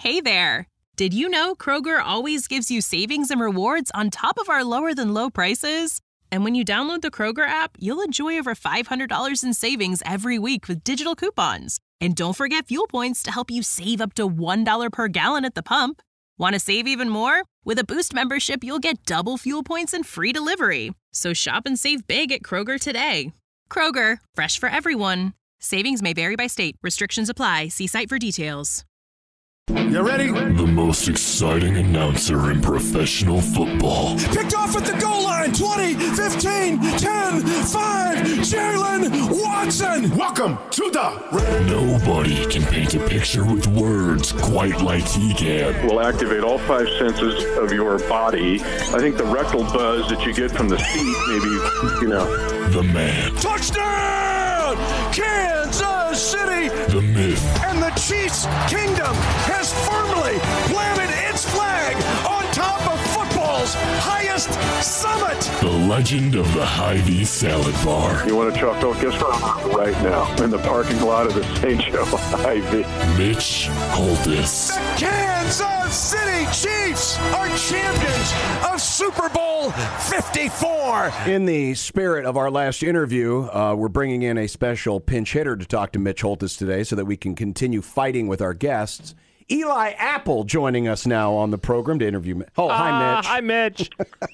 Hey there! Did you know Kroger always gives you savings and rewards on top of our lower-than-low prices? And when you download the Kroger app, you'll enjoy over $500 in savings every week with digital coupons. And don't forget fuel points to help you save up to $1 per gallon at the pump. Want to save even more? With a Boost membership, you'll get double fuel points and free delivery. So shop and save big at Kroger today. Kroger, fresh for everyone. Savings may vary by state. Restrictions apply. See site for details. You ready? The most exciting announcer in professional football. Picked off at the goal line. 20, 15, 10, 5. Jalen Watson. Welcome to the... Nobody can paint a picture with words quite like he can. Will activate all 5 senses of your body. I think the rectal buzz that you get from the seat, maybe, The man. Touchdown! Kansas City! The myth. And the Chiefs Kingdom has firmly planted its flag on top of football's highest summit. The legend of the Hy-Vee salad bar. You want a chocolate kiss right now in the parking lot of the St. Joe Hy-Vee. Mitch Holthus. The Kansas City Chiefs are champions of Super Bowl 54. In the spirit of our last interview, we're bringing in a special pinch hitter to talk to Mitch Holthus today so that we can continue fighting with our guests. Eli Apple joining us now on the program to interview. Hi, Mitch. Hi, Mitch.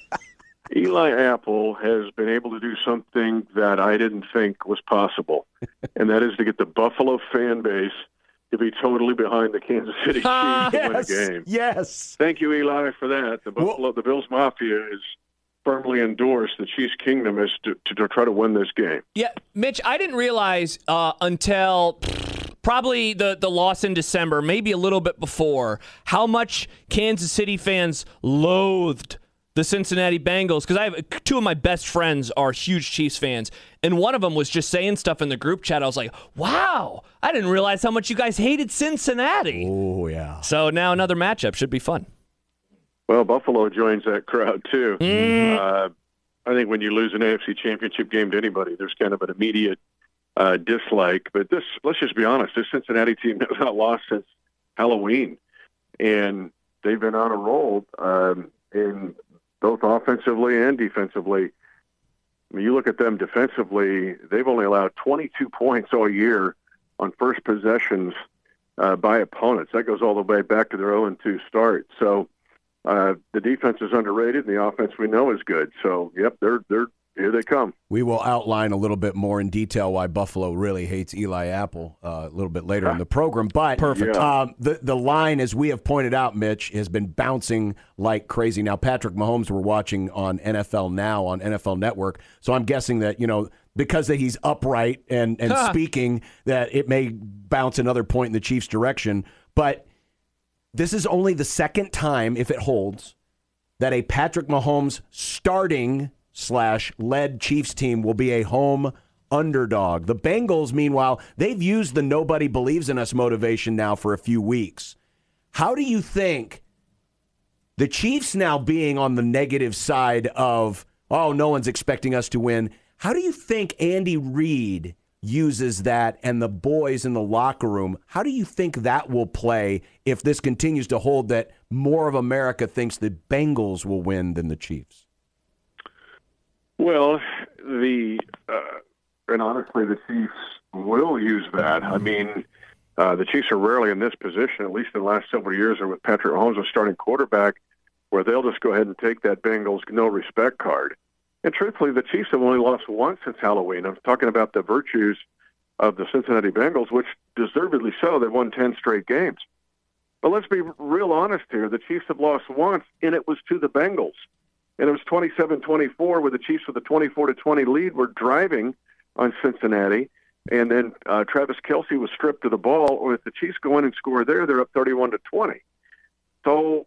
Eli Apple has been able to do something that I didn't think was possible, and that is to get the Buffalo fan base to be totally behind the Kansas City Chiefs to win a game. Yes. Thank you, Eli, for that. The Bills Mafia is firmly endorsed the Chiefs Kingdom is to try to win this game. Yeah, Mitch, I didn't realize until probably the loss in December, maybe a little bit before, how much Kansas City fans loathed the Cincinnati Bengals, because I have 2 of my best friends are huge Chiefs fans, and one of them was just saying stuff in the group chat. I was like, wow, I didn't realize how much you guys hated Cincinnati. Oh, yeah. So now another matchup should be fun. Well, Buffalo joins that crowd, too. I think when you lose an AFC championship game to anybody, there's kind of an immediate dislike. But let's just be honest, this Cincinnati team has not lost since Halloween, and they've been on a roll in both offensively and defensively. I mean, you look at them defensively, they've only allowed 22 points all year on first possessions by opponents. That goes all the way back to their 0-2 start. So the defense is underrated, and the offense we know is good. So, yep, they're here they come. We will outline a little bit more in detail why Buffalo really hates Eli Apple a little bit later in the program. But Perfect. The line, as we have pointed out, Mitch, has been bouncing like crazy. Now, Patrick Mahomes we're watching on NFL Now on NFL Network. So I'm guessing that, because that he's upright and speaking, that it may bounce another point in the Chiefs' direction. But this is only the second time, if it holds, that a Patrick Mahomes starting/led Chiefs team will be a home underdog. The Bengals, meanwhile, they've used the nobody believes in us motivation now for a few weeks. How do you think the Chiefs now being on the negative side of, no one's expecting us to win, how do you think Andy Reid uses that and the boys in the locker room? How do you think that will play if this continues to hold that more of America thinks the Bengals will win than the Chiefs? Well, and honestly, the Chiefs will use that. I mean, the Chiefs are rarely in this position, at least in the last several years, or with Patrick Mahomes a starting quarterback, where they'll just go ahead and take that Bengals no respect card. And truthfully, the Chiefs have only lost once since Halloween. I'm talking about the virtues of the Cincinnati Bengals, which deservedly so. They've won 10 straight games. But let's be real honest here. The Chiefs have lost once, and it was to the Bengals. And it was 27-24 with the Chiefs with a 24-20 lead. Were driving on Cincinnati, and then Travis Kelce was stripped of the ball. Or if the Chiefs go in and score there, they're up 31-20. So,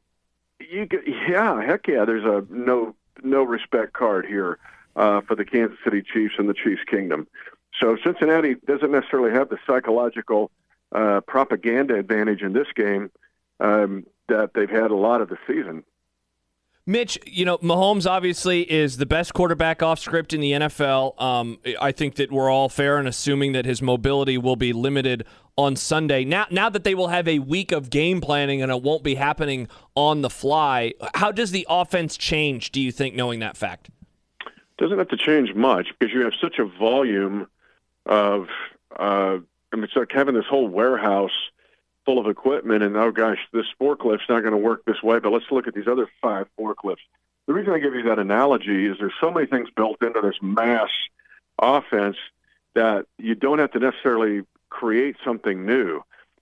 there's a no respect card here for the Kansas City Chiefs and the Chiefs Kingdom. So Cincinnati doesn't necessarily have the psychological propaganda advantage in this game that they've had a lot of the season. Mitch, Mahomes obviously is the best quarterback off script in the NFL. I think that we're all fair in assuming that his mobility will be limited on Sunday. Now that they will have a week of game planning and it won't be happening on the fly, how does the offense change, do you think, knowing that fact? Doesn't have to change much because you have such a volume of it's like having this whole warehouse full of equipment, and oh gosh, this forklift's not going to work this way, but let's look at these other 5 forklifts. The reason I give you that analogy is there's so many things built into this mass offense that you don't have to necessarily create something new.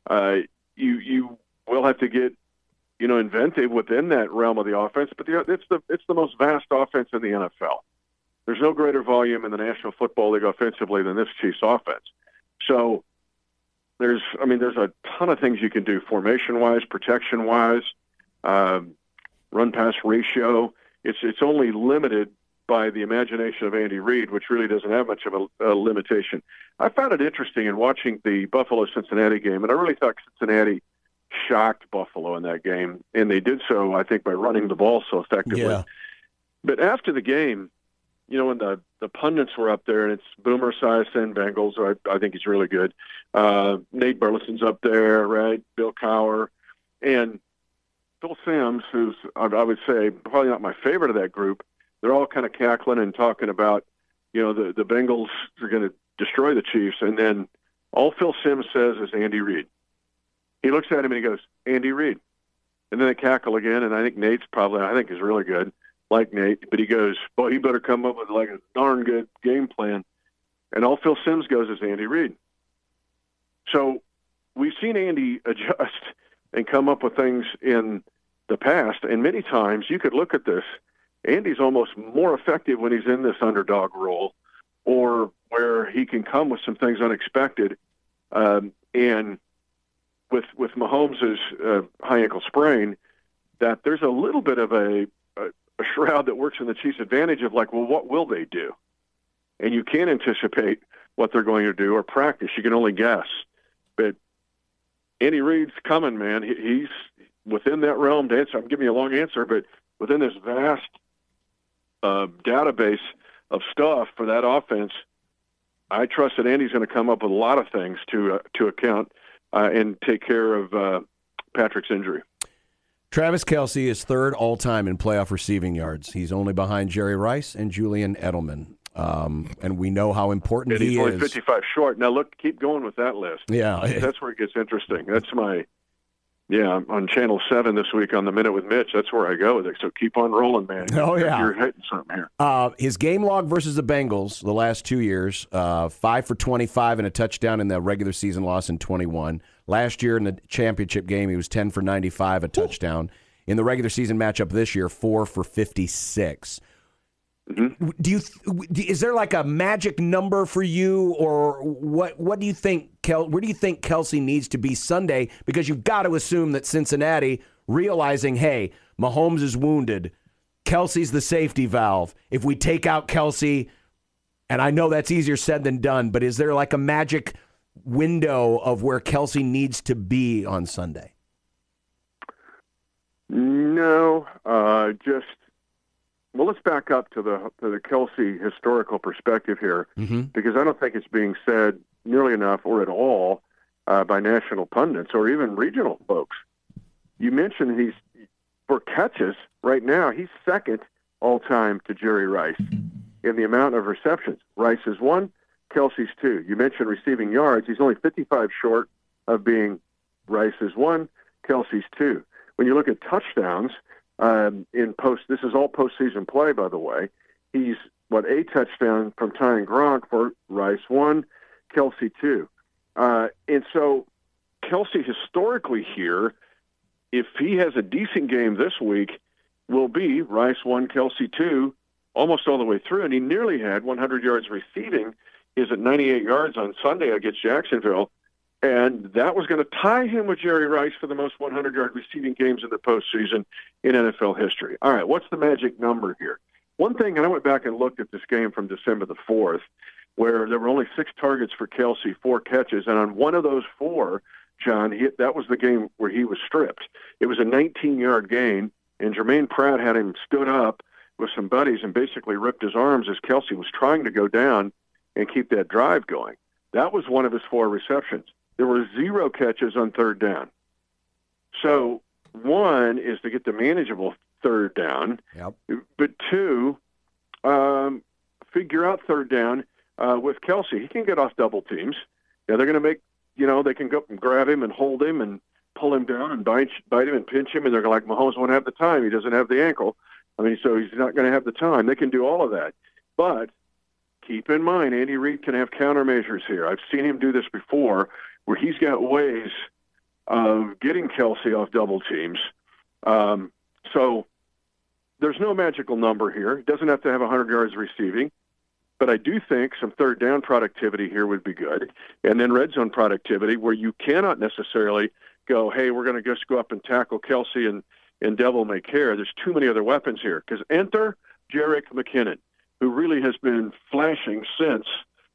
You will have to get inventive within that realm of the offense, but it's the most vast offense in the NFL. There's no greater volume in the National Football League offensively than this Chiefs offense. So there's a ton of things you can do formation-wise, protection-wise, run-pass ratio. It's only limited by the imagination of Andy Reid, which really doesn't have much of a limitation. I found it interesting in watching the Buffalo-Cincinnati game, and I really thought Cincinnati shocked Buffalo in that game, and they did so, I think, by running the ball so effectively. Yeah. But after the game, when the pundits were up there, and it's Boomer Esiason, Bengals, I think he's really good. Nate Burleson's up there, right? Bill Cowher. And Phil Simms, who's, I would say, probably not my favorite of that group, they're all kind of cackling and talking about, the Bengals are going to destroy the Chiefs. And then all Phil Simms says is Andy Reid. He looks at him and he goes, Andy Reid. And then they cackle again, and I think Nate's is really good, like Nate. But he goes, boy, he better come up with like a darn good game plan. And all Phil Simms goes is Andy Reid. So we've seen Andy adjust and come up with things in the past, and many times you could look at this. Andy's almost more effective when he's in this underdog role, or where he can come with some things unexpected. And with Mahomes' high ankle sprain, that there's a little bit of a shroud that works in the Chiefs' advantage of like, well, what will they do? And you can't anticipate what they're going to do or practice. You can only guess. But Andy Reid's coming, man. He's within that realm to answer. I'm giving you a long answer, but within this vast database of stuff for that offense, I trust that Andy's going to come up with a lot of things to account and take care of Patrick's injury. Travis Kelce is third all-time in playoff receiving yards. He's only behind Jerry Rice and Julian Edelman. And we know how important he is. He's only 55 short. Now, look, keep going with that list. Yeah. That's where it gets interesting. That's on Channel 7 this week on The Minute with Mitch. That's where I go with it. So keep on rolling, man. Oh, yeah. You're hitting something here. His game log versus the Bengals the last 2 years, 5 for 25 and a touchdown in the regular season loss in 21. Last year in the championship game, he was 10 for 95, a touchdown. In the regular season matchup this year, 4 for 56. Mm-hmm. Is there like a magic number for you, or what do you think? Where do you think Kelce needs to be Sunday? Because you've got to assume that Cincinnati, realizing, hey, Mahomes is wounded, Kelce's the safety valve. If we take out Kelce, and I know that's easier said than done, but is there like a magic window of where Kelce needs to be on Sunday? No, well, let's back up to the Kelce historical perspective here, because I don't think it's being said nearly enough or at all by national pundits or even regional folks. You mentioned for catches right now, he's second all-time to Jerry Rice in the amount of receptions. Rice is 1, Kelce's 2. You mentioned receiving yards. He's only 55 short of being Rice's 1, Kelce's 2. When you look at touchdowns, this is all postseason play, by the way. He's a touchdown from tying Gronk for Rice 1, Kelce 2. And so Kelce historically here, if he has a decent game this week, will be Rice 1, Kelce 2, almost all the way through. And he nearly had 100 yards receiving. He's at 98 yards on Sunday against Jacksonville. And that was going to tie him with Jerry Rice for the most 100-yard receiving games in the postseason in NFL history. All right, what's the magic number here? One thing, and I went back and looked at this game from December the 4th, where there were only 6 targets for Kelce, 4 catches, and on one of those 4, John, that was the game where he was stripped. It was a 19-yard gain, and Jermaine Pratt had him stood up with some buddies and basically ripped his arms as Kelce was trying to go down and keep that drive going. That was one of his 4 receptions. there were 0 catches on third down. So one is to get the manageable third down, but two, figure out third down with Kelce. He can get off double teams. Yeah, they're going to make, they can go up and grab him and hold him and pull him down and bite him and pinch him, and they're going to Mahomes won't have the time. He doesn't have the ankle. So he's not going to have the time. They can do all of that. But keep in mind, Andy Reid can have countermeasures here. I've seen him do this before where he's got ways of getting Kelce off double teams. So there's no magical number here. He doesn't have to have 100 yards receiving. But I do think some third down productivity here would be good. And then red zone productivity where you cannot necessarily go, hey, we're going to just go up and tackle Kelce and devil may care. There's too many other weapons here. Because enter Jerick McKinnon, who really has been flashing since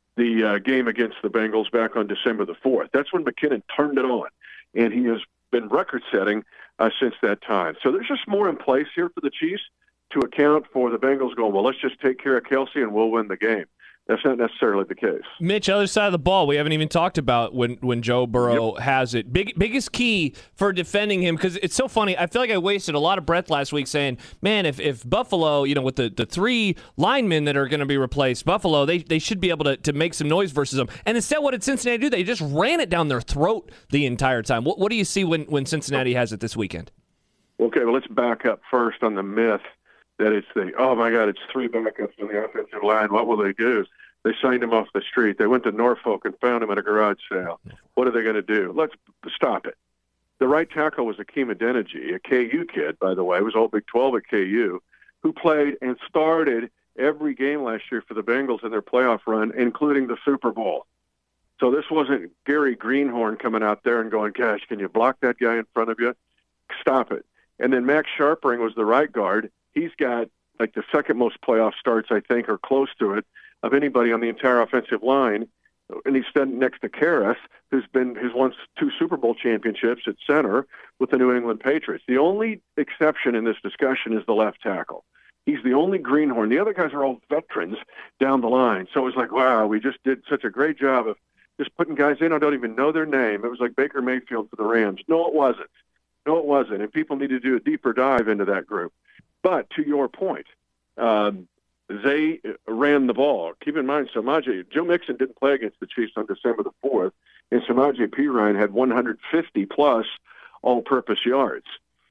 the game against the Bengals back on December the 4th. That's when McKinnon turned it on. And he has been record-setting since that time. So there's just more in place here for the Chiefs to account for the Bengals going, well, let's just take care of Kelce and we'll win the game. That's not necessarily the case. Mitch, other side of the ball, we haven't even talked about when Joe Burrow has it. Biggest key for defending him, because it's so funny. I feel like I wasted a lot of breath last week saying, man, if Buffalo, with the 3 linemen that are going to be replaced, Buffalo, they should be able to make some noise versus them. And instead, what did Cincinnati do? They just ran it down their throat the entire time. What do you see when Cincinnati has it this weekend? Okay, well, let's back up first on the myth that it's oh my God, it's 3 backups on the offensive line. What will they do? They signed him off the street. They went to Norfolk and found him at a garage sale. What are they going to do? Let's stop it. The right tackle was Akeem Adeniji, a KU kid, by the way. He was all Big 12 at KU, who played and started every game last year for the Bengals in their playoff run, including the Super Bowl. So this wasn't Gary Greenhorn coming out there and going, gosh, can you block that guy in front of you? Stop it. And then Max Sharpering was the right guard. He's got like the second most playoff starts, I think, or close to it, of anybody on the entire offensive line. And he's standing next to Karras, who's won 2 Super Bowl championships at center with the New England Patriots. The only exception in this discussion is the left tackle. He's the only greenhorn. The other guys are all veterans down the line. So it was like, wow, we just did such a great job of just putting guys in. I don't even know their name. It was like Baker Mayfield for the Rams. No, it wasn't. And people need to do a deeper dive into that group. But to your point, they ran the ball. Keep in mind, Joe Mixon didn't play against the Chiefs on December the 4th, and Samaje Perine had 150-plus all-purpose yards.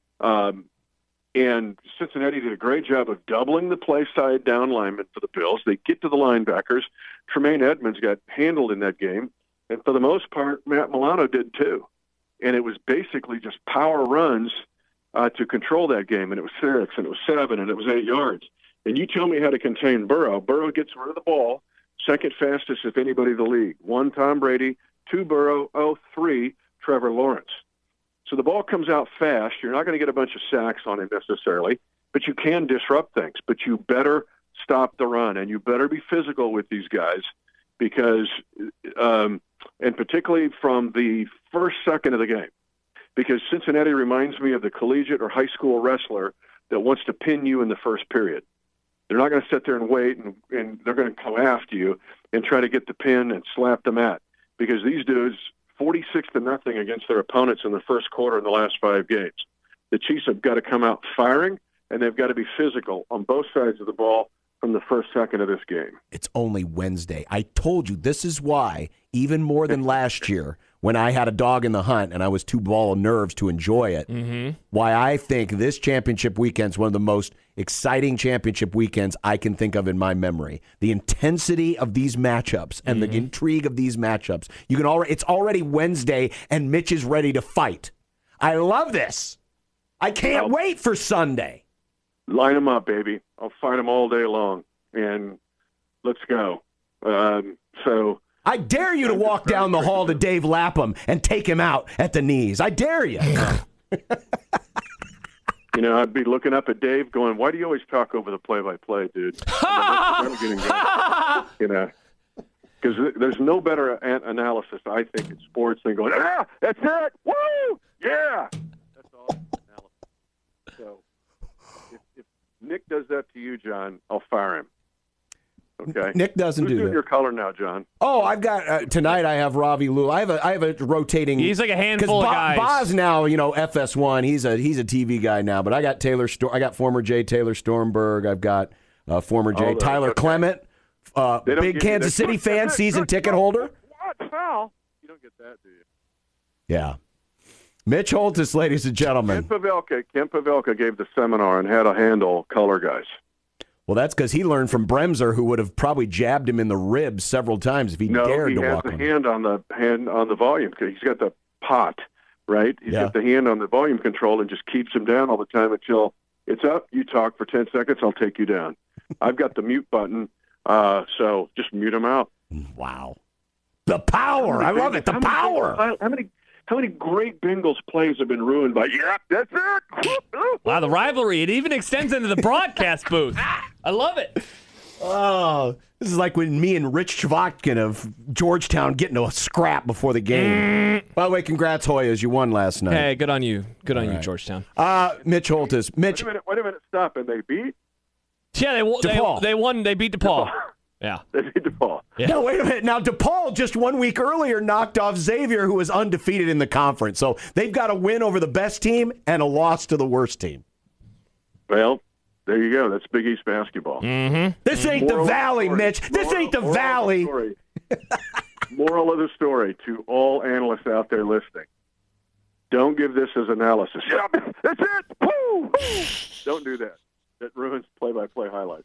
And Cincinnati did a great job of doubling the play side down linemen for the Bills. They get to the linebackers. Tremaine Edmonds got handled in that game, and for the most part, Matt Milano did too. And it was basically just power runs to control that game, and it was 6, and it was 7, and it was 8 yards. And you tell me how to contain Burrow. Burrow gets rid of the ball, second fastest of anybody in the league. 1, Tom Brady, 2, Burrow, 3, Trevor Lawrence. So the ball comes out fast. You're not going to get a bunch of sacks on him necessarily, but you can disrupt things. But you better stop the run, and you better be physical with these guys because and particularly from the first second of the game, because Cincinnati reminds me of the collegiate or high school wrestler that wants to pin you in the first period. They're not going to sit there and wait, and they're going to come after you and try to get the pin and slap the mat, because these dudes, 46-0 against their opponents in the first quarter in the last 5 games. The Chiefs have got to come out firing, and they've got to be physical on both sides of the ball from the first second of this game. It's only Wednesday. I told you this is why, even more than last year, when I had a dog in the hunt and I was too ball of nerves to enjoy it, why I think this championship weekend is one of the most exciting championship weekends I can think of in my memory. The intensity of these matchups and the intrigue of these matchups. It's already Wednesday and Mitch is ready to fight. I love this. I can't wait for Sunday. Line them up, baby. I'll fight them all day long, and let's go. I dare you to walk down the hall to Dave Lapham and take him out at the knees. I dare you. I'd be looking up at Dave going, why do you always talk over the play-by-play, dude? I'm getting going. Because there's no better analysis, I think, in sports than going, that's it, woo, yeah. That's all analysis. So if Nick does that to you, John, I'll fire him. Okay. Nick doesn't Who's do doing that. your color now, John? Oh, I've got tonight. I have Ravi Lou. I have a rotating. He's like a handful of guys. Boz now, FS1. He's a TV guy now. But I got I got former J. Taylor Stormberg. I've got former J. Tyler Clement, big Kansas City fan, season ticket holder. What foul? You don't get that, do you? Yeah. Mitch Holtis, ladies and gentlemen. Ken Pavelka gave the seminar and had to handle color guys. Well, that's because he learned from Bremser, who would have probably jabbed him in the ribs several times if he dared to walk on him. No, he has the hand on the volume. He's got the pot, right? He's got the hand on the volume control and just keeps him down all the time until it's up. You talk for 10 seconds, I'll take you down. I've got the mute button, so just mute him out. Wow. The power. I love it. The power. How many great Bengals plays have been ruined by, that's it. Wow, the rivalry, it even extends into the broadcast booth. I love it. Oh, this is like when me and Rich Chavotkin of Georgetown get into a scrap before the game. By the way, congrats, Hoyas. You won last night. Hey, good on you. Good on you, Georgetown. Mitch Holtis. Mitch. Wait a minute, stop. And they beat? Yeah, they won. They beat DePaul. Yeah. They beat DePaul. Yeah. No, wait a minute. Now, DePaul just 1 week earlier knocked off Xavier, who was undefeated in the conference. So they've got a win over the best team and a loss to the worst team. Well, there you go. That's Big East basketball. Mm-hmm. This ain't the Valley, Mitch. This ain't the Valley. Moral of the story to all analysts out there listening. Don't give this as analysis. Yeah, that's it. Woo! Don't do that. That ruins play-by-play highlights.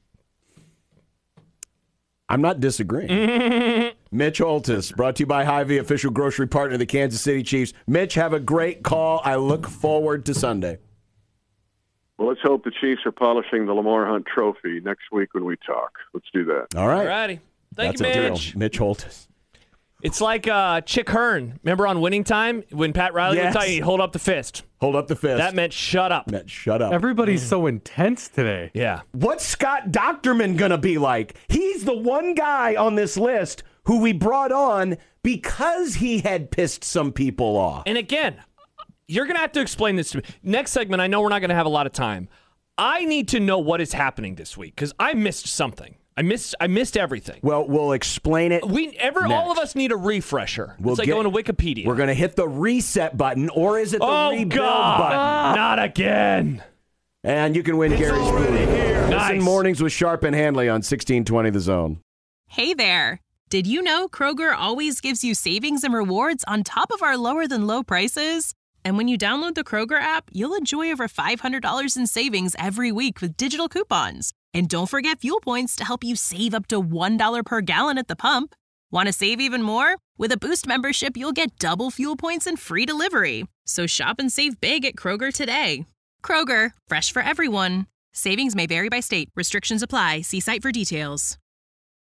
I'm not disagreeing. Mitch Holtis, brought to you by Hy-Vee, official grocery partner of the Kansas City Chiefs. Mitch, have a great call. I look forward to Sunday. Well, let's hope the Chiefs are polishing the Lamar Hunt Trophy next week when we talk. Let's do that. All right. All righty. Thank That's you, a Mitch. deal. Mitch Holtis. It's like Chick Hearn. Remember on Winning Time when Pat Riley would tell you, hold up the fist. Hold up the fist. That meant shut up. Mitch, shut up. Everybody's so intense today. Yeah. What's Scott Docterman going to be like? He's the one guy on this list who we brought on because he had pissed some people off. And again, you're going to have to explain this to me. Next segment, I know we're not going to have a lot of time. I need to know what is happening this week because I missed something. I missed everything. Well, we'll explain it. All of us need a refresher. It's like going to Wikipedia. We're going to hit the reset button, or is it the rebuild button? Not again. And you can win Gary's Booty. Listen mornings with Sharp and Hanley on 1620 The Zone. Hey there. Did you know Kroger always gives you savings and rewards on top of our lower than low prices? And when you download the Kroger app, you'll enjoy over $500 in savings every week with digital coupons. And don't forget fuel points to help you save up to $1 per gallon at the pump. Want to save even more? With a Boost membership, you'll get double fuel points and free delivery. So shop and save big at Kroger today. Kroger, fresh for everyone. Savings may vary by state. Restrictions apply. See site for details.